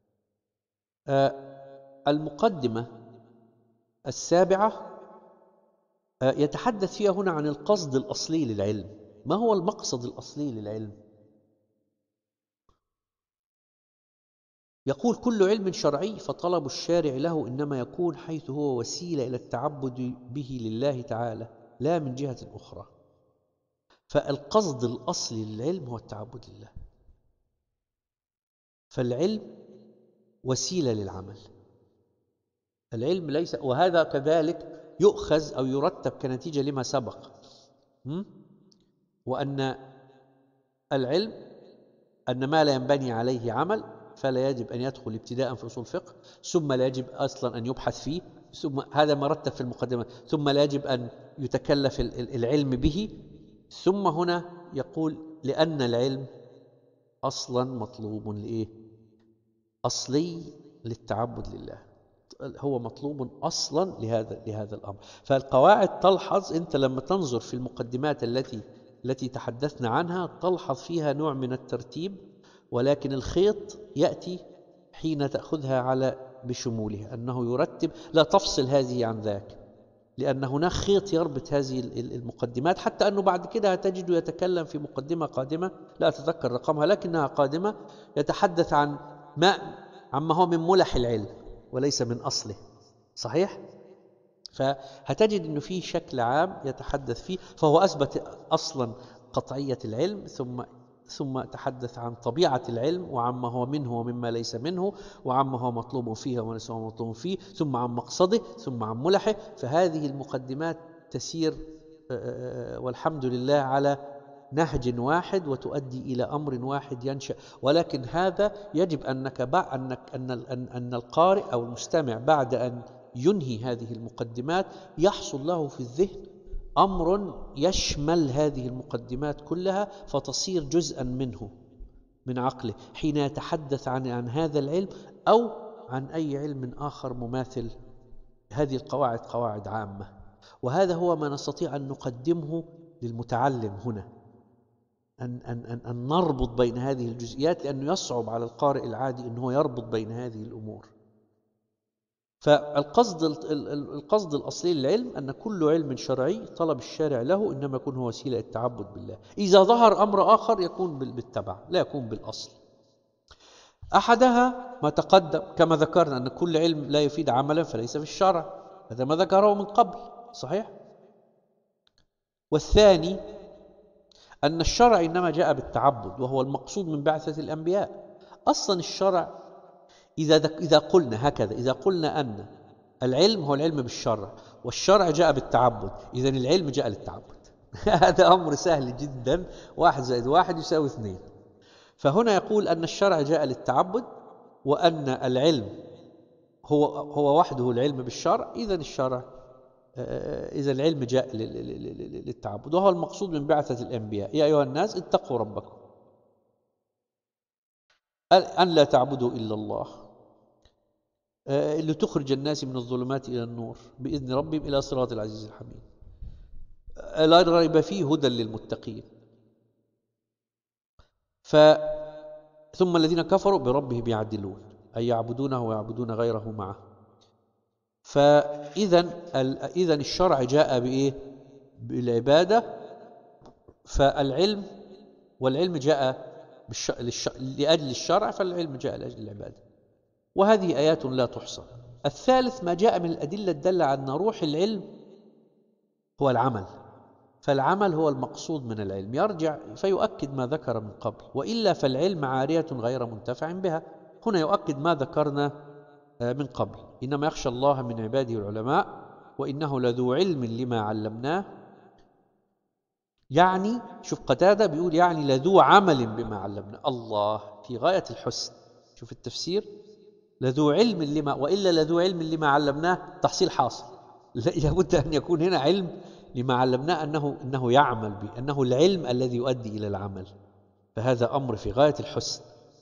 المقدمة السابعة يتحدث فيها هنا عن القصد الأصلي للعلم. ما هو المقصد الأصلي للعلم؟ يقول: كل علم شرعي فطلب الشارع له إنما يكون حيث هو وسيلة إلى التعبد به لله تعالى لا من جهة أخرى. فالقصد الأصلي للعلم هو التعبد لله، فالعلم وسيلة للعمل. العلم ليس، وهذا كذلك يؤخذ أو يرتب كنتيجة لما سبق، وأن العلم أن ما لا ينبني عليه عمل فلا يجب أن يدخل ابتداء في أصول الفقه، ثم لا يجب أصلا أن يبحث فيه، ثم هذا مرتب في المقدمة، ثم لا يجب أن يتكلف العلم به، ثم هنا يقول: لأن العلم أصلا مطلوب لإيه؟ أصلي للتعبد لله، هو مطلوب أصلا لهذا لهذا الأمر. فالقواعد تلحظ أنت لما تنظر في المقدمات التي التي تحدثنا عنها تلحظ فيها نوع من الترتيب، ولكن الخيط يأتي حين تأخذها على بشمولها، أنه يرتب، لا تفصل هذه عن ذاك، لأن هناك خيط يربط هذه المقدمات، حتى أنه بعد كده تجد يتكلم في مقدمة قادمة لا أتذكر رقمها لكنها قادمة، يتحدث عن ما عما هو من ملح العلم وليس من أصله. صحيح؟ فهتجد أنه في شكل عام يتحدث فيه، فهو أثبت أصلا قطعية العلم، ثم ثم تحدث عن طبيعة العلم وعما هو منه ومما ليس منه، وعما هو مطلوب فيه وما ليس هو مطلوب فيه، ثم عن مقصده، ثم عن ملحه. فهذه المقدمات تسير والحمد لله على نهج واحد وتؤدي إلى أمر واحد ينشأ. ولكن هذا يجب أنك أنك أن أن القارئ أو المستمع بعد أن ينهي هذه المقدمات يحصل له في الذهن أمر يشمل هذه المقدمات كلها، فتصير جزءا منه من عقله حين يتحدث عن عن هذا العلم أو عن أي علم آخر مماثل. هذه القواعد قواعد عامة، وهذا هو ما نستطيع أن نقدمه للمتعلم هنا، أن, أن, أن, أن نربط بين هذه الجزئيات، لأنه يصعب على القارئ العادي أنه يربط بين هذه الأمور. فالقصد القصد الأصلي للعلم أن كل علم شرعي طلب الشارع له إنما يكون هو وسيلة التعبد بالله. إذا ظهر أمر آخر يكون بالتبع لا يكون بالأصل. أحدها ما تقدم كما ذكرنا أن كل علم لا يفيد عملا فليس في الشرع، هذا ما ذكره من قبل. صحيح؟ والثاني أن الشرع إنما جاء بالتعبد وهو المقصود من بعثة الأنبياء. أصلا الشرع إذا إذا قلنا هكذا، إذا قلنا أن العلم هو العلم بالشرع والشرع جاء بالتعبد، إذا العلم جاء للتعبد. هذا أمر سهل جدا، واحد زائد واحد يساوي اثنين. فهنا يقول أن الشرع جاء للتعبد وأن العلم هو هو وحده العلم بالشرع، إذا الشرع إذا العلم جاء للتعبد، وهو المقصود من بعثة الأنبياء. يا أيها الناس اتقوا ربكم أن لا تعبدوا إلا الله لتخرج الناس من الظلمات إلى النور بإذن ربهم إلى صراط العزيز الحميد لا ريب فيه هدى للمتقين. ف ثم الذين كفروا بربهم يعدلون أي يعبدونه ويعبدون غيره معه. فإذا إذا الشرع جاء بإيه؟ بالعبادة. فالعلم والعلم جاء بالش... للش... لأجل الشرع، فالعلم جاء لأجل العبادة. وهذه آيات لا تحصى. الثالث ما جاء من الأدلة الدالة على أن روح العلم هو العمل، فالعمل هو المقصود من العلم، يرجع فيؤكد ما ذكر من قبل، وإلا فالعلم عارية غير منتفع بها. هنا يؤكد ما ذكرنا من قبل: إنما يخشى الله من عباده العلماء وإنه لذو علم لما علمناه. يعني شوف قتادة بيقول يعني لذو عمل بما علمنا. الله في غاية الحسن. شوف التفسير: لذو علم لما، وإلا لذو علم لما علمناه تحصيل حاصل. لابد أن يكون هنا علم لما علمناه أنه أنه يعمل به، أنه العلم الذي يؤدي إلى العمل، فهذا أمر في غاية الحسن.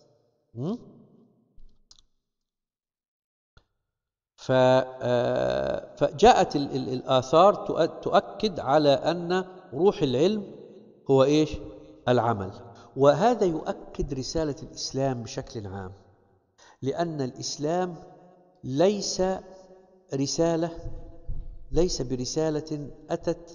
فجاءت الآثار تؤكد على أن روح العلم هو إيش؟ العمل. وهذا يؤكد رسالة الإسلام بشكل عام، لأن الإسلام ليس رسالة ليس برسالة أتت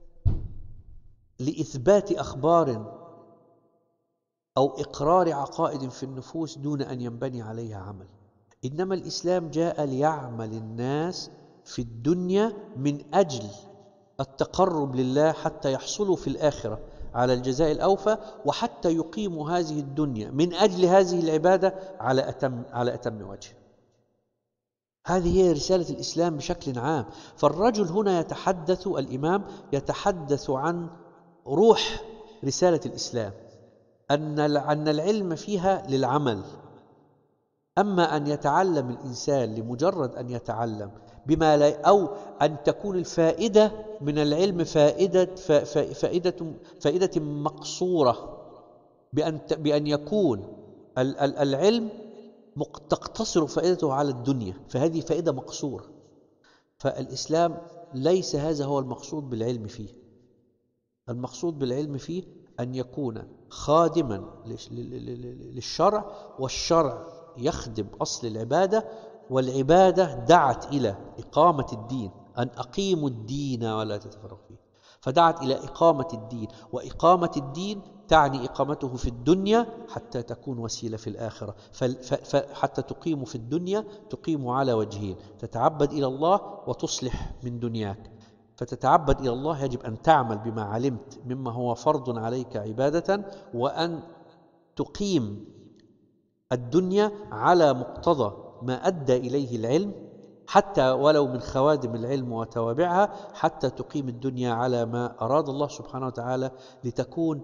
لإثبات أخبار أو إقرار عقائد في النفوس دون أن ينبني عليها عمل. إنما الإسلام جاء ليعمل الناس في الدنيا من أجل التقرب لله حتى يحصلوا في الآخرة على الجزاء الأوفى، وحتى يقيموا هذه الدنيا من أجل هذه العبادة على أتم على أتم وجه. هذه هي رسالة الإسلام بشكل عام. فالرجل هنا يتحدث، الإمام يتحدث عن روح رسالة الإسلام، أن أن العلم فيها للعمل. أما أن يتعلم الإنسان لمجرد أن يتعلم بما لا، أو أن تكون الفائدة من العلم فائدة فائدة فائدة مقصورة، بأن بأن يكون العلم تقتصر فائدته على الدنيا، فهذه فائدة مقصورة. فالإسلام ليس هذا هو المقصود بالعلم فيه. المقصود بالعلم فيه أن يكون خادما للشرع، والشرع يخدم أصل العبادة، والعبادة دعت إلى إقامة الدين، أن أقيموا الدين ولا تتفرقوا فيه، فدعت إلى إقامة الدين. وإقامة الدين تعني إقامته في الدنيا حتى تكون وسيلة في الآخرة. فحتى تقيم في الدنيا تقيم على وجهين: تتعبد إلى الله وتصلح من دنياك. فتتعبد إلى الله يجب أن تعمل بما علمت مما هو فرض عليك عبادة، وأن تقيم الدنيا على مقتضى ما أدى إليه العلم، حتى ولو من خوادم العلم وتوابعها، حتى تقيم الدنيا على ما أراد الله سبحانه وتعالى، لتكون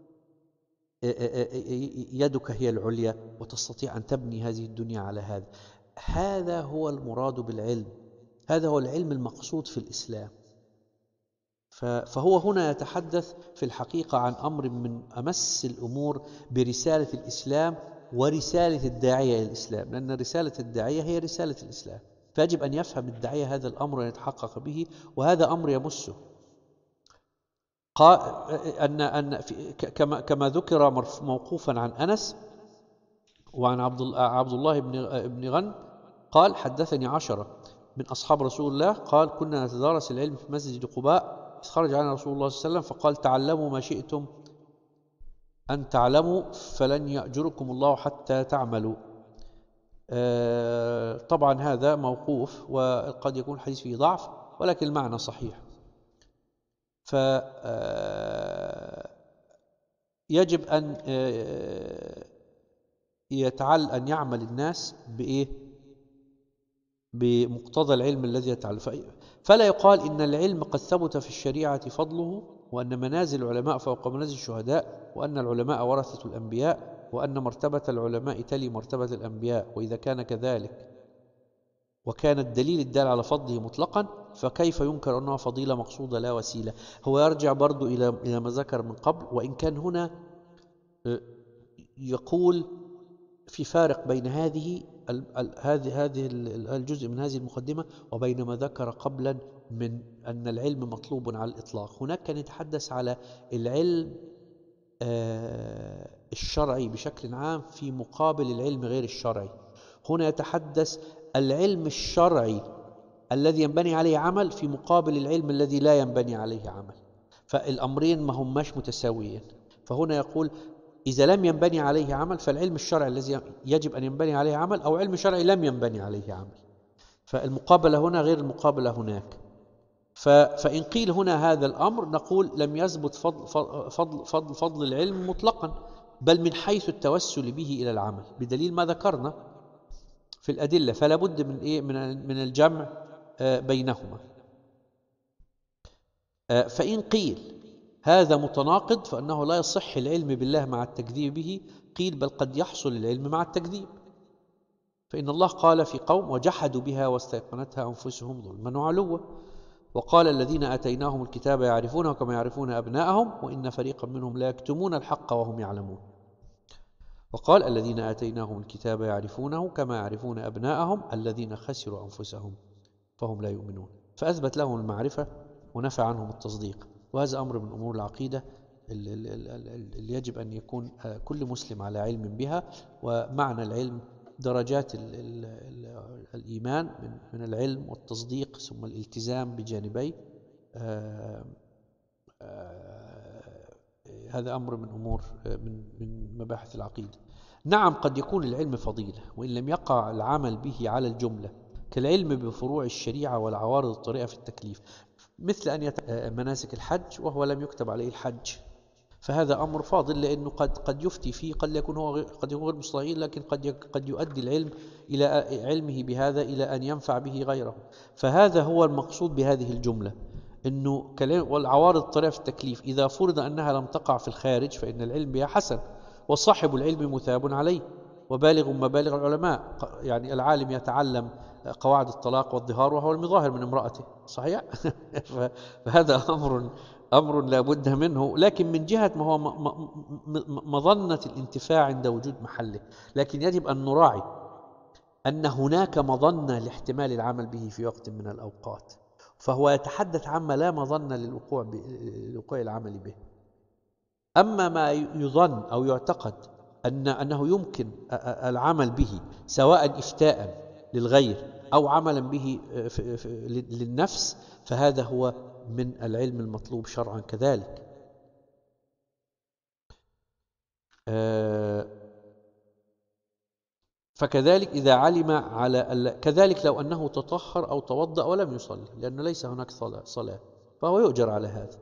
يدك هي العليا وتستطيع أن تبني هذه الدنيا على هذا. هذا هو المراد بالعلم، هذا هو العلم المقصود في الإسلام. فهو هنا يتحدث في الحقيقة عن أمر من أمس الأمور برسالة الإسلام ورسالة الداعية إلى الإسلام، لأن رسالة الداعية هي رسالة الإسلام، فيجب أن يفهم الداعية هذا الأمر ويتحقق به، وهذا أمر يمسه. قال أن أن كما كما ذكر موقوفا عن أنس وعن عبد عبد الله بن بن غنم قال: حدثني عشرة من أصحاب رسول الله قال: كنا نتدارس العلم في مسجد قباء، إذ خرج علينا رسول الله صلى الله عليه وسلم فقال: تعلموا ما شئتم أن تعلموا فلن يأجركم الله حتى تعملوا. آه طبعا هذا موقوف، وقد يكون الحديث فيه ضعف، ولكن المعنى صحيح. ف يجب أن يتعل أن يعمل الناس بإيه؟ بمقتضى العلم الذي يتعلم. فلا يقال إن العلم قد ثبت في الشريعة فضله، وأن منازل العلماء فوق منازل الشهداء، وأن العلماء ورثة الأنبياء، وأن مرتبة العلماء تلي مرتبة الأنبياء. وإذا كان كذلك وكان الدليل الدال على فضله مطلقا، فكيف ينكر أنها فضيلة مقصودة لا وسيلة؟ هو يرجع برضو إلى إلى ما ذكر من قبل، وإن كان هنا يقول في فارق بين هذه هذه هذه الجزء من هذه المقدمة وبين ما ذكر قبلا من أن العلم مطلوب على الإطلاق. هناك كان يتحدث على العلم الشرعي بشكل عام في مقابل العلم غير الشرعي. هنا يتحدث العلم الشرعي الذي ينبني عليه عمل في مقابل العلم الذي لا ينبني عليه عمل، فالأمرين ما هماش متساويين. فهنا يقول: إذا لم ينبني عليه عمل فالعلم الشرعي الذي يجب أن ينبني عليه عمل، أو علم شرعي لم ينبني عليه عمل. فالمقابلة هنا غير المقابلة هناك. فإن قيل هنا هذا الأمر نقول لم يثبت فضل, فضل, فضل, فضل العلم مطلقا، بل من حيث التوسل به إلى العمل، بدليل ما ذكرنا في الأدلة. فلا بد من إيه؟ من من الجمع بينهما. فإن قيل هذا متناقض فإنه لا يصح العلم بالله مع التكذيب به، قيل بل قد يحصل العلم مع التكذيب، فإن الله قال في قوم: وجحدوا بها واستيقنتها أنفسهم ظلما وعلوا. وقال الذين آتيناهم الكتاب يعرفونه كما يعرفون أبناءهم وإن فريقا منهم لا يكتمون الحق وهم يعلمون. وقال الذين آتيناهم الكتاب يعرفونه كما يعرفون أبناءهم الذين خسروا أنفسهم فهم لا يؤمنون. فأثبت لهم المعرفة ونفى عنهم التصديق. وهذا أمر من أمور العقيدة اللي يجب أن يكون كل مسلم على علم بها. ومعنى العلم درجات ال ال ال الإيمان من العلم والتصديق ثم الالتزام بجانبي. آآ آآ هذا أمر من أمور من من مباحث العقيدة. نعم قد يكون العلم فضيلة وإن لم يقع العمل به على الجملة، كالعلم بفروع الشريعة والعوارض الطارئة في التكليف، مثل أن يتعلم مناسك الحج وهو لم يكتب عليه الحج، فهذا أمر فاضل لأنه قد قد يفتي فيه، قد يكون هو قد يكون غير مستطيع، لكن قد قد يؤدي العلم إلى علمه بهذا إلى أن ينفع به غيره. فهذا هو المقصود بهذه الجملة، إنه كلام والعوارض الطارئة في التكليف إذا فرض أنها لم تقع في الخارج فإن العلم بها حسن، وصاحب العلم مثاب عليه، وبالغ مبالغ العلماء. يعني العالم يتعلم قواعد الطلاق والظهار وهو المظاهر من امرأته، صحيح؟ فهذا أمر أمر لا بد منه، لكن من جهة ما هو مظنة الانتفاع عند وجود محله. لكن يجب أن نراعي أن هناك مظنة لاحتمال العمل به في وقت من الأوقات، فهو يتحدث عما لا مظنة للوقوع للوقوع العمل به. أما ما يظن أو يعتقد أن أنه يمكن العمل به سواء إفتاء للغير أو عملا به للنفس، فهذا هو من العلم المطلوب شرعا كذلك. فكذلك إذا علم على كذلك لو أنه تطهر أو توضأ ولم يصلي لأن ليس هناك صلاة فهو يؤجر على هذا.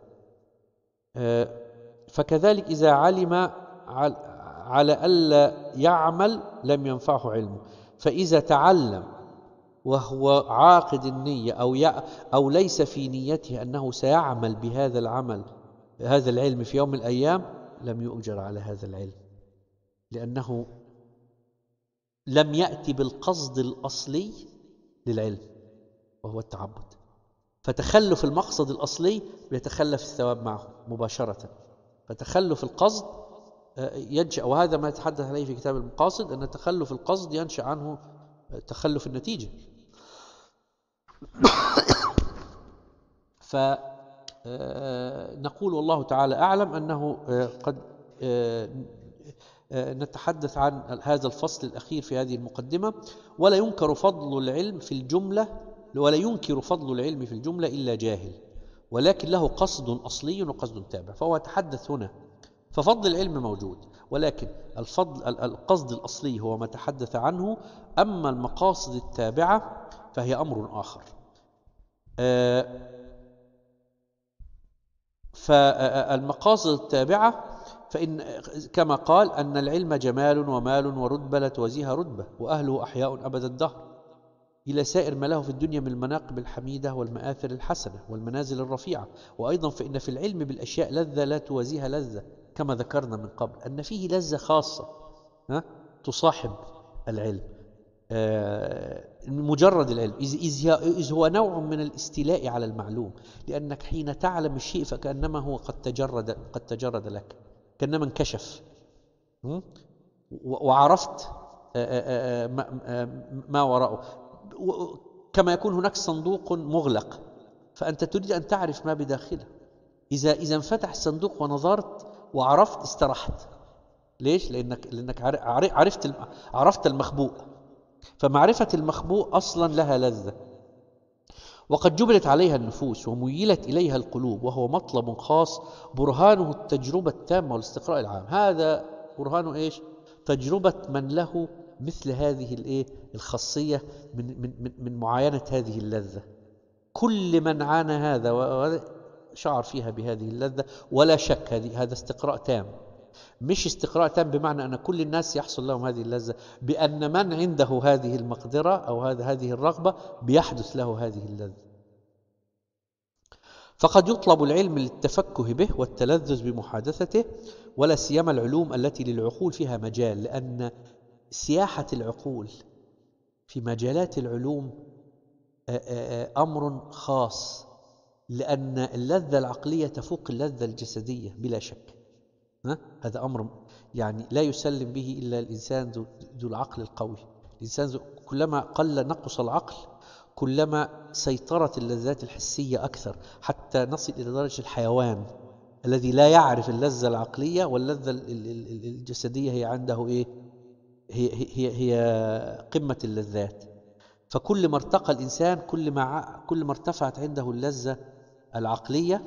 فكذلك إذا علم على ألا يعمل لم ينفعه علمه، فإذا تعلم وهو عاقد النية أو أو ليس في نيته أنه سيعمل بهذا العمل هذا العلم في يوم من الأيام لم يؤجر على هذا العلم، لأنه لم يأتي بالقصد الأصلي للعلم وهو التعبد. فتخلف المقصد الأصلي يتخلف الثواب معه مباشرة. فتخلف القصد ينشأ، وهذا ما يتحدث عليه في كتاب المقاصد، أن تخلف القصد ينشأ عنه تخلف النتيجة. فنقول والله تعالى أعلم أنه قد نتحدث عن هذا الفصل الأخير في هذه المقدمة. ولا ينكر فضل العلم في الجملة ولا ينكر فضل العلم في الجملة إلا جاهل، ولكن له قصد أصلي وقصد تابع. فهو يتحدث هنا، ففضل العلم موجود، ولكن الفضل القصد الأصلي هو ما تحدث عنه. أما المقاصد التابعة فهي أمر آخر. فالمقاصد التابعة فإن كما قال أن العلم جمال ومال ورتبة لا توازيها رتبة وأهله أحياء أبد الدهر، إلى سائر ما له في الدنيا من المناقب الحميدة والمآثر الحسنة والمنازل الرفيعة. وأيضا فإن في العلم بالأشياء لذة لا توازيها لذة، كما ذكرنا من قبل أن فيه لذة خاصة ها تصاحب العلم آه مجرد العلم، إذ هو نوع من الاستيلاء على المعلوم، لأنك حين تعلم الشيء فكأنما هو قد تجرد قد تجرد لك، كأنما انكشف وعرفت آآ آآ ما وراءه. كما يكون هناك صندوق مغلق فأنت تريد أن تعرف ما بداخله، إذا إذا انفتح الصندوق ونظرت وعرفت استرحت. ليش؟ لأنك لأنك عرفت عرفت المخبوء. فمعرفة المخبوء أصلا لها لذة، وقد جبلت عليها النفوس وميلت إليها القلوب، وهو مطلب خاص برهانه التجربة التامة والاستقراء العام. هذا برهانه إيش؟ تجربة من له مثل هذه الإيه الخاصية من من من معاينة هذه اللذة. كل من عانى هذا وشعر فيها بهذه اللذة ولا شك هذه هذا استقراء تام. مش استقراء تام بمعنى أن كل الناس يحصل لهم هذه اللذة، بأن من عنده هذه المقدرة أو هذا هذه الرغبة بيحدث له هذه اللذة. فقد يطلب العلم للتفكه به والتلذذ بمحادثته، ولا سيما العلوم التي للعقول فيها مجال، لأن سياحة العقول في مجالات العلوم أمر خاص لأن اللذة العقلية تفوق اللذة الجسدية بلا شك. ها؟ هذا أمر يعني لا يسلم به إلا الإنسان ذو العقل القوي. الإنسان كلما قل نقص العقل كلما سيطرت اللذات الحسية أكثر، حتى نصل إلى درجة الحيوان الذي لا يعرف اللذة العقلية، واللذة الجسدية هي عنده إيه؟ هي, هي, هي قمة اللذات. فكل ما ارتقى الإنسان كل ما كل ما ارتفعت عنده اللذة العقلية،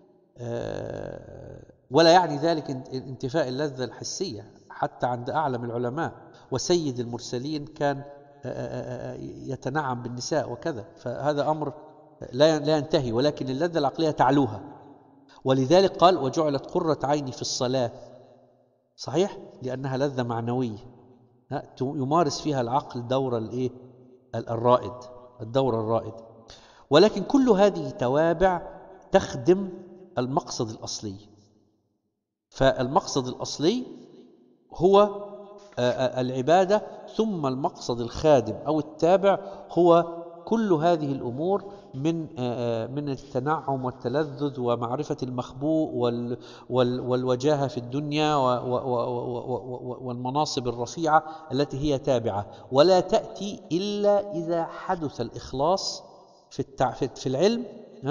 ولا يعني ذلك انتفاء اللذة الحسية. حتى عند أعلم العلماء وسيد المرسلين كان يتنعم بالنساء وكذا، فهذا أمر لا لا ينتهي، ولكن اللذة العقلية تعلوها. ولذلك قال وجعلت قرة عيني في الصلاة، صحيح، لأنها لذة معنوية يمارس فيها العقل دور الايه الرائد، الدور الرائد. ولكن كل هذه توابع تخدم المقصد الأصلي. فالمقصد الأصلي هو العبادة، ثم المقصد الخادم أو التابع هو كل هذه الأمور من من التنعم والتلذذ ومعرفة المخبوء والوجاهة في الدنيا والمناصب الرفيعة التي هي تابعة، ولا تأتي إلا إذا حدث الإخلاص في في العلم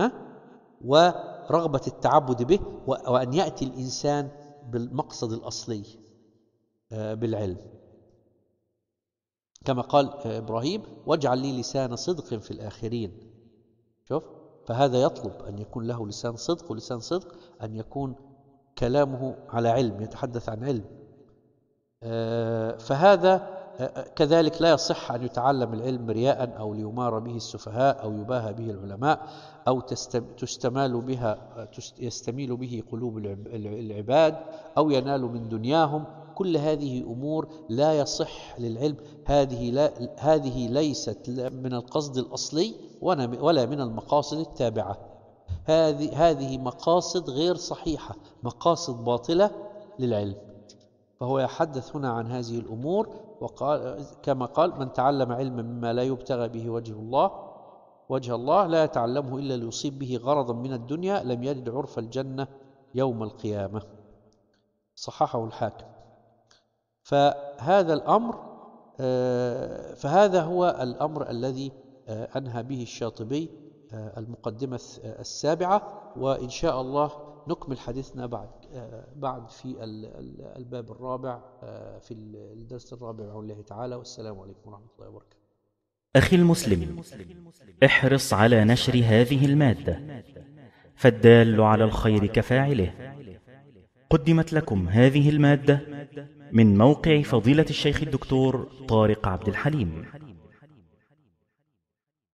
ورغبة التعبد به، وأن يأتي الإنسان بالمقصد الأصلي بالعلم، كما قال إبراهيم واجعل لي لسان صدق في الآخرين. شوف، فهذا يطلب أن يكون له لسان صدق، ولسان صدق أن يكون كلامه على علم، يتحدث عن علم. فهذا كذلك لا يصح أن يتعلم العلم رياء أو ليمار به السفهاء أو يباهى به العلماء أو تستمال بها يستميل به قلوب العباد أو ينال من دنياهم. كل هذه أمور لا يصح للعلم، هذه لا هذه ليست من القصد الأصلي ولا من المقاصد التابعة. هذه هذه مقاصد غير صحيحة، مقاصد باطلة للعلم. فهو يحدث هنا عن هذه الأمور، وقال كما قال من تعلم علما مما لا يبتغى به وجه الله وجه الله لا يتعلمه إلا ليصيب به غرضا من الدنيا لم يجد عرف الجنة يوم القيامة. صححه الحاكم. فهذا الأمر فهذا هو الأمر الذي أنهى به الشاطبي المقدمة السابعة، وإن شاء الله نكمل حديثنا بعد بعد في الباب الرابع في الدرس الرابع بإذن الله تعالى. والسلام عليكم ورحمة الله وبركاته. أخي المسلم، احرص على نشر هذه المادة، فالدال على الخير كفاعله. قدمت لكم هذه المادة من موقع فضيلة الشيخ الدكتور طارق عبد الحليم.